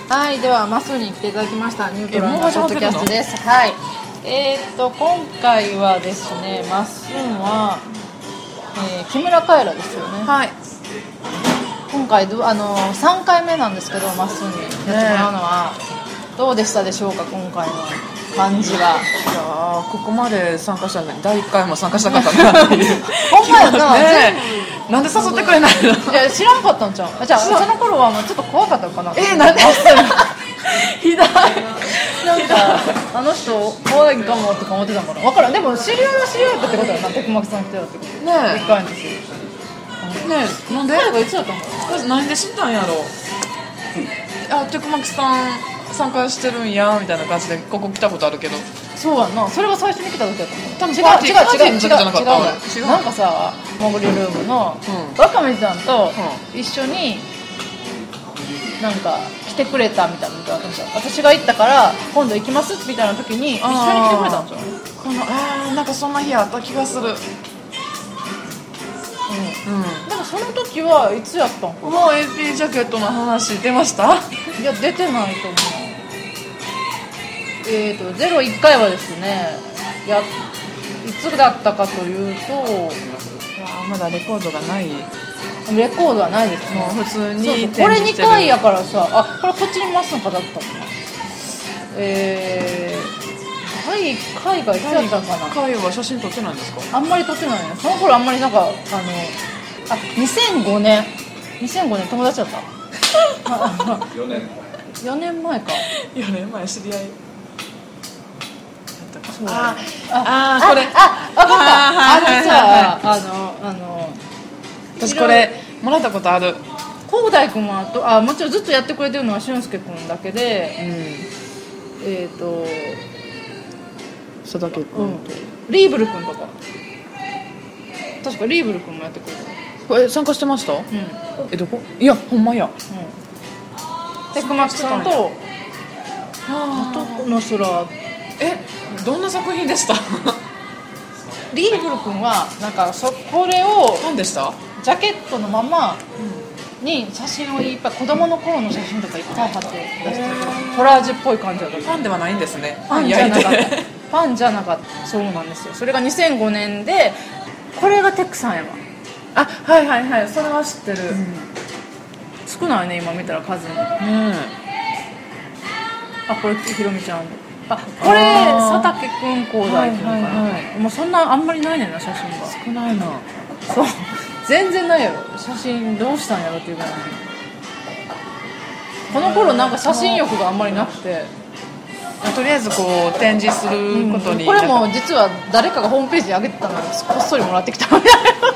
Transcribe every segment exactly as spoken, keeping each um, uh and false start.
はい、ではマスに来ていただきましたニュートラルなポッドキャストです。はい。えー、っと今回はですね、マスンは、えー、木村カエラですよね。 はい。 今回あのさんかいめなんですけど、マスにやってもらうのは、ね、どうでしたでしょうか、今回の感じは。いやここまで参加したのにだいいっかいも参加したかったなっていうほんまやな、 ね、なんで誘ってくれないの。 いや知らんかったんちゃう。じゃあその頃はもうちょっと怖かったのかな。 えー、なんでひどいなんかあの人怖いかもとか思ってたのかな。分からん。でも知り合いは知り合いだってことやな。テクマキさん来てたってことねえ、いっかいの時ねえ、なんで彼がいつだったのかな。 なんで知ったんやろ。あ、テクマキさん参加してるんやみたいな感じでここ来たことあるけど。 そうやんな。それが最初に来た時だったの。 多分違う違う違う違う違う違う。 なんかさ、モグリルームのワカメちゃんと一緒になんか来てくれたみたいなのがあったんですよ。私が行ったから今度行きますみたいな時に一緒に来てくれたんですよね。 このあーなんかそんな日あった気がする。うん、うん、 でもその時はいつやったんかな。 もう エーピー ジャケットの話出ました？ いや出てないと思う。えーとゼロいっかいはですね、やいつだったかというと、 いやまだレコードがない。 レコードはないですね。 もう普通にそうそう、これにかいやからさ、あ、これこっちに回すのかだったのかな。えー、だいいっかいがいつやったのかな。 だいいっかいは写真撮ってないんですか？ あんまり撮ってないね。その頃あんまりなんかあのあにせんごねんにせんごねん友達だったよねんよねんまえか。 よねんまえ知り合い。 あああこれあ分かった。あのさ、あのあの私これもらったことある。 広大君もあとあもちろんずっとやってくれてるのは俊介君だけで、うん、えっ、ー、と佐竹君と、うん、 リーブル君とか確かリーブル君もやってくれた。 これ参加してました？うん、えどこ？いやほんまや。うん、 テクマキさんとあとの空。 えどんな作品でした？ リーブル君はなんかそこれを何でした？ ジャケットのままに写真をいっぱい子供の頃の写真とかいっぱい貼って出してるコラージュっぽい感じだった。 ファンではないんですね。 ファンじゃなかったファンじゃなかった。そうなんですよ。それがにせんごねんでこれがテックさんやわ。 あはいはいはいそれは知ってる、うん、 少ないね今見たら数に、うん、あこれひろみちゃんあこれ佐竹君広大君かな、はいはいはい、もうそんなあんまりないねんな写真が。 少ないな。 そう全然ないやろ。写真どうしたんやろっていうか、ね、この頃なんか写真欲があんまりなくてとりあえずこう展示することに、うん、 これも実は誰かがホームページに上げてたのをこっそりもらってきたみたいな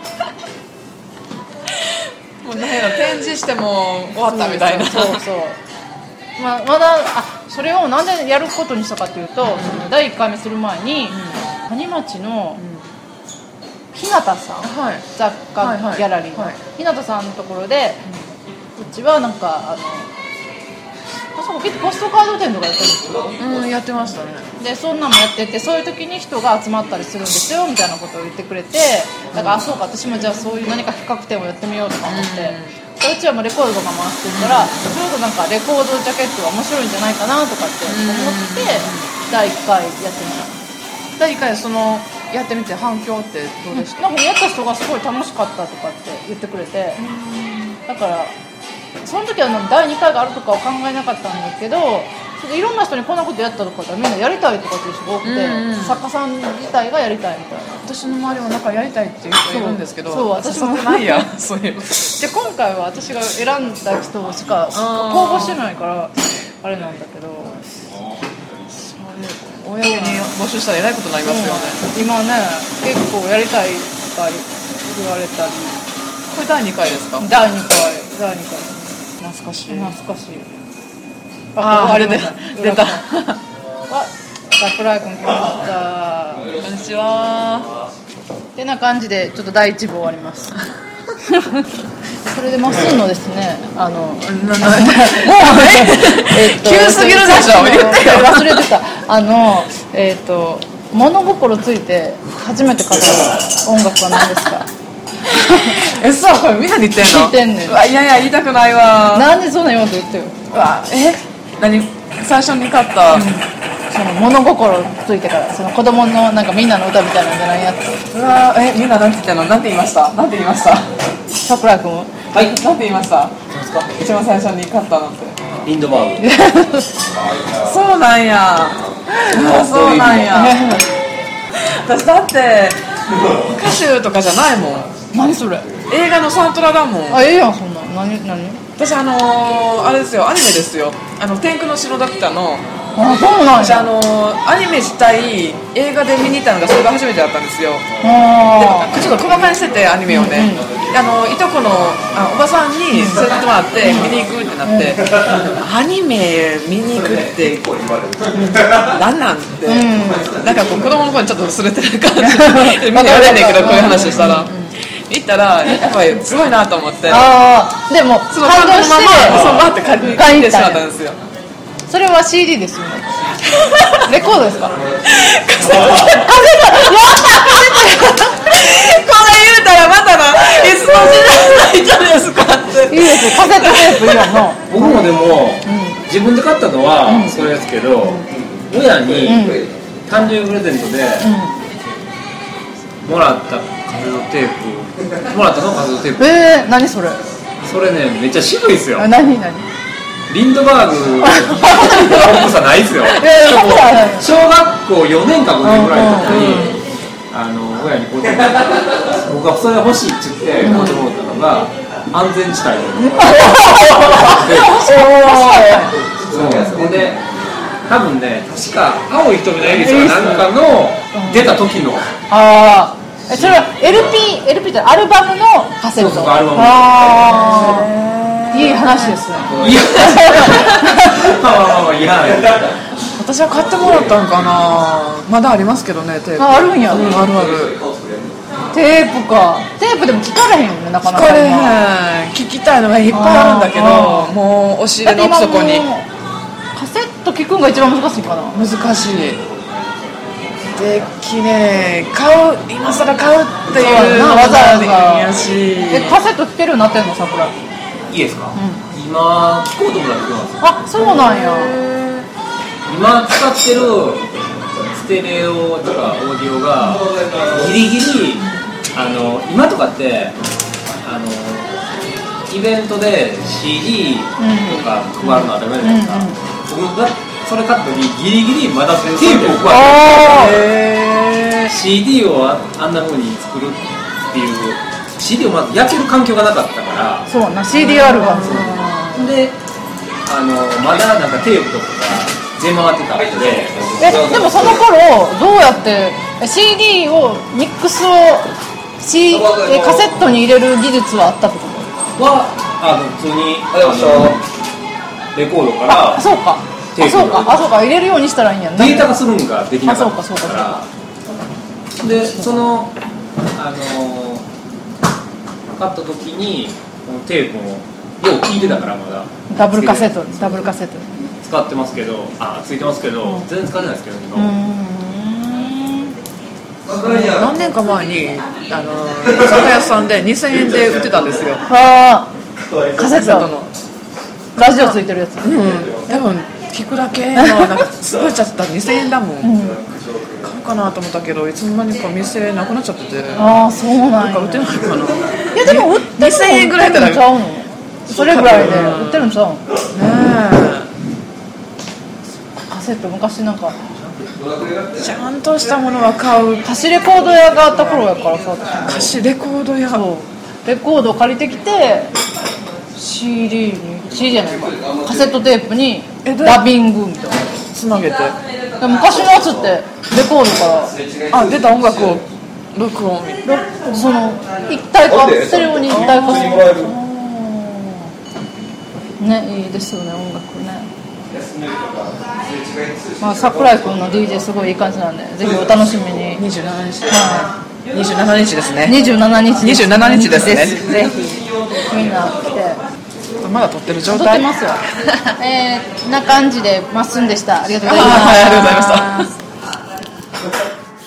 もう何やろ展示しても終わったみたいな。 そうそうそうま, まだあそれをなんでやることにしたかというと、うん、だいいっかいめする前に谷町の日向さん、はい、雑貨ギャラリーの、はいはい、日向さんのところで、うん、うちはなんかあのそこポストカード店とかやってるんですよ、 うん、やってましたね。 でそんなのもやっててそういう時に人が集まったりするんですよみたいなことを言ってくれてだから、うん、あそうか私もじゃあそういう何か企画展をやってみようとか思って、うん、うちはもうレコードとか回してるから、うん、ちょうどなんかレコードジャケットが面白いんじゃないかなとかって思って、うん、だいいっかいやってみた。 だいいっかいそのやってみて反響ってどうでした？ なんかやった人がすごい楽しかったとかって言ってくれて、だからその時はだいにかいがあるとかは考えなかったんだけどいろんな人にこんなことやったとかみんなやりたいとかっていう人が多くて、うんうん、作家さん自体がやりたいみたいな。 私の周りもなんかやりたいっていう人いるんですけどそう私もないやそういうで今回は私が選んだ人しか公募してないからあれなんだけど公に募集したらえらいことになりますよね、 うん、今ね結構やりたいとか言われたり。 これだいにかいですか？ だいにかいだいにかい懐かしい懐かしい。 ああ出た出たあ桜井くん来ました。 こんにちはってな感じでちょっとだいいち部終わりますそれでマスンのですねあのもうえっと急すぎるでしょ忘れてたあのえっと物心ついて初めて語る音楽は何ですか？ え、そう、これみんなに言ってんの？ 言ってんねん。 うわ、いやいや言いたくないわ。 なんでそんな言わんと言ってよ。 うわ、え、何最初に買った、うん、 その物心ついてから、その子供のなんかみんなの歌みたいなんじゃないやつ。 うわ、え、みんななんて言ってんの？なんて言いました？なんて言いました？ 桜井くんはい、なんて言いました？一番最初に買ったのって。 リンドバーグ。 そうなんや。そうなんや。私だって歌手とかじゃないもん。 何それ？ 映画のサントラだもん。 あ、ええやんそんな。何何？ 私あのー、あれですよ、アニメですよ。あの天空の城ラピュタの。 あ、そうなんや。 私あのー、アニメ自体映画で見に行ったのがそれが初めてだったんですよ。 あでちょっと細かにしててアニメをね、うんうん、あのいとこのあおばさんに連れてってもらって見に行くってなって、うん、アニメ見に行くって何なんって、うん、なんかこう子供の頃にちょっとすれてる感じでみんな言われんねんけど、こういう話したら、うん、行ったらやっぱりすごいなと思って、 ああ、でもその感動のままそうバーって借りに行ってしまったんですよ。 それは シーディー ですよね。レコードですか？カセット。カセット。やった。 これ言うたらまたないつの時代の人ですかって。 いいですよ。カセットテープいいよな。 僕もでも、うん、自分で買ったのはそれですけど、うん、親に誕生日プレゼントで、うん、もらったカセットテープ、もらったのカセットテープ。 えー、何それ？ それね、めっちゃ渋いですよ。 何何？ リンドバーグの重さないですよ。小学校よねんかごねんぐらいの時に、あの親にこうやって僕はそれ欲しいって言って買ってもらったのが安全地帯のそうで、多分ね、確か青い瞳のエリスかなんかの出た時の、 ああ、それは エルピー、エルピー ってアルバムのカセット。 そうそう、アルバム。 あー、いい話ですね。 いやいや私は買ってもらったんかな。まだありますけどね、テープ。 あ、あるんや。 うん、あるある。 テープか。テープでも聞かれへんよね、なかなか。 聞かれへん。聞きたいのがいっぱいあるんだけど、もう押し入れの奥底に。 カセット聞くんが一番難しいかな。 難しい。できねえ、買う、今更買うっていうのわざわざやし。 え、カセット聞けるようになってんの、桜井？ いいですか、うん、今聞こうと思ったら聞こえます。 あ、そうなんや。 今使ってるステレオとかオーディオがギリギリ、あの今とかってあのイベントで シーディー とか配るの当たり前じゃないですか、うんうん、僕がそれ買った時ギリギリまだテープを配ってる。 シーディー を あ, あんな風に作るっていう シーディー をまず焼ける環境がなかったから、 そうな シーディーアール がで、あのまだなんかテープとかが出回ってたわけで、 え、でもその頃どうやって シーディー をミックスを、C、えカセットに入れる技術はあったってことは、あの普通にあのレコードからあ、そうかテープあ、そうかあ、そうか入れるようにしたらいいんやん。 データ化するんができなかったから。 あ、そうかそうか。 で、そのあの買った時にこのテープもよう聞いてたから、まだダブルカセットダブルカセット使ってますけど、あ、ついてますけど、うん、全然使ってないですけど今。うーん、 何年か前にあの居酒屋さんでにせんえんで売ってたんですよ。 ああ、カセットのラジオついてるやつ。うん、 多分聞くだけのなんかすごいちゃったにせんえんだもん。うん、買うかなと思ったけど、いつの間にか店なくなっちゃってて。 ああ、そうなんや。 なんか売ってないかな。 いやでも売ってるのにせんえんぐらいだったらそれぐらいで売ってるんちゃうの？ねえ。カセット昔なんかちゃんとしたものは買う。 貸しレコード屋があった頃やからさ、 貸しレコード屋。 そう、レコードを借りてきて シーディー に シーディー じゃないかカセットテープにダビングみたいなつなげて、 昔のやつってレコードからあ出た音楽を録音その一体化ステレオに一体化するね、いいですよね、音楽ね。まあ、桜井君の ディージェー すごいいい感じなんで、ぜひお楽しみに。 にじゅうしちにち、はい、にじゅうしちにちですね。 にじゅうしちにちにじゅうしちにちですね。 ぜひみんな来て。 まだ撮ってる状態。 撮ってますよ。えー、な感じでまっすんでした。ありがとうございます。 ありがとうございました。